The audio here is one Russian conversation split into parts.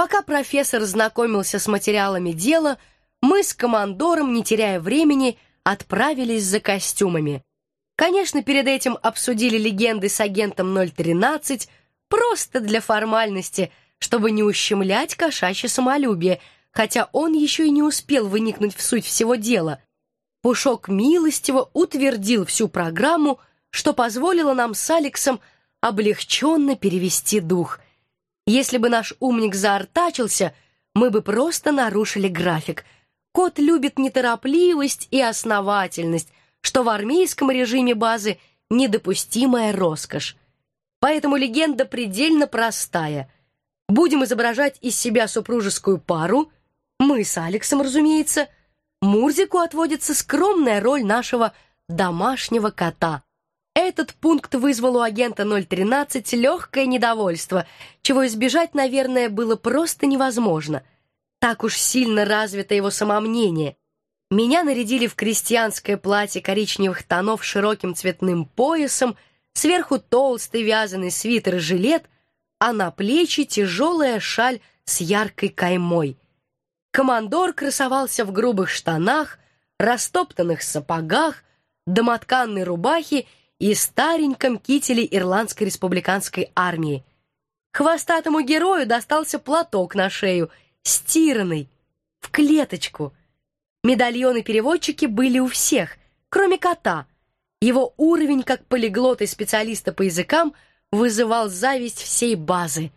Пока профессор знакомился с материалами дела, мы с командором, не теряя времени, отправились за костюмами. Конечно, перед этим обсудили легенды с агентом 013, просто для формальности, чтобы не ущемлять кошачье самолюбие, хотя он еще и не успел выникнуть в суть всего дела. Пушок милостиво утвердил всю программу, что позволило нам с Алексом облегченно перевести дух. Если бы наш умник заортачился, мы бы просто нарушили график. Кот любит неторопливость и основательность, что в армейском режиме базы недопустимая роскошь. Поэтому легенда предельно простая. Будем изображать из себя супружескую пару, мы с Алексом, разумеется. Мурзику отводится скромная роль нашего домашнего кота. Этот пункт вызвал у агента 013 легкое недовольство, чего избежать, наверное, было просто невозможно. Так уж сильно развито его самомнение. Меня нарядили в крестьянское платье коричневых тонов с широким цветным поясом, сверху толстый вязаный свитер и жилет, а на плечи тяжелая шаль с яркой каймой. Командор красовался в грубых штанах, растоптанных сапогах, домотканной рубахе и стареньком кителе Ирландской республиканской армии. Хвостатому герою достался платок на шею, стиранный, в клеточку. Медальоны-переводчики были у всех, кроме кота. Его уровень как полиглота и специалиста по языкам вызывал зависть всей базы.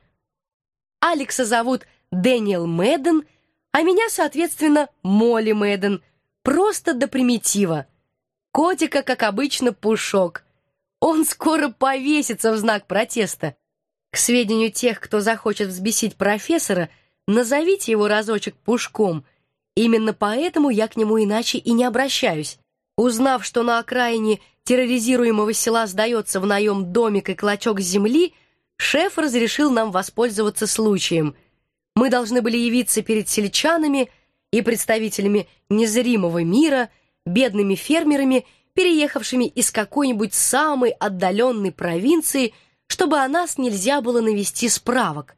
Алекса зовут Дэниел Мэдден, а меня, соответственно, Молли Мэдден, просто до примитива. Котика, как обычно, Пушок. Он скоро повесится в знак протеста. К сведению тех, кто захочет взбесить профессора, назовите его разочек Пушком. Именно поэтому я к нему иначе и не обращаюсь. Узнав, что на окраине терроризируемого села сдается в наем домик и клочок земли, шеф разрешил нам воспользоваться случаем. Мы должны были явиться перед сельчанами и представителями незримого мира, бедными фермерами, переехавшими из какой-нибудь самой отдаленной провинции, чтобы о нас нельзя было навести справок.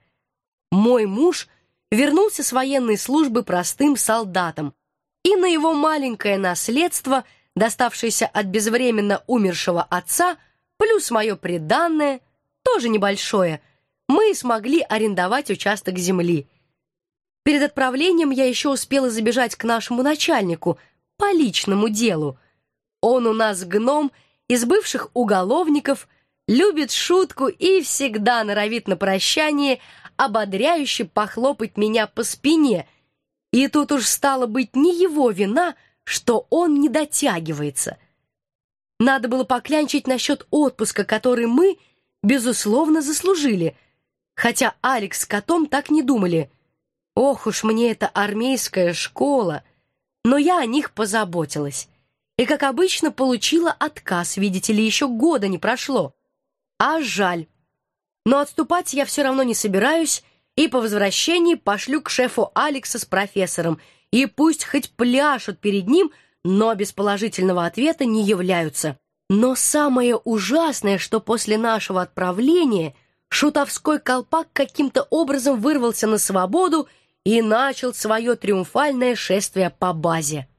Мой муж вернулся с военной службы простым солдатом, и на его маленькое наследство, доставшееся от безвременно умершего отца, плюс мое приданное, тоже небольшое, мы смогли арендовать участок земли. Перед отправлением я еще успела забежать к нашему начальнику по личному делу. Он у нас гном из бывших уголовников, любит шутку и всегда норовит на прощание ободряюще похлопать меня по спине. И тут уж стало быть не его вина, что он не дотягивается. Надо было поклянчить насчет отпуска, который мы, безусловно, заслужили. Хотя Алекс с котом так не думали. Ох уж мне эта армейская школа. Но я о них позаботилась. И, как обычно, получила отказ, видите ли, еще года не прошло. А жаль. Но отступать я все равно не собираюсь, и по возвращении пошлю к шефу Алекса с профессором, и пусть хоть пляшут перед ним, но без положительного ответа не являются. Но самое ужасное, что после нашего отправления шутовской колпак каким-то образом вырвался на свободу и начал свое триумфальное шествие по базе.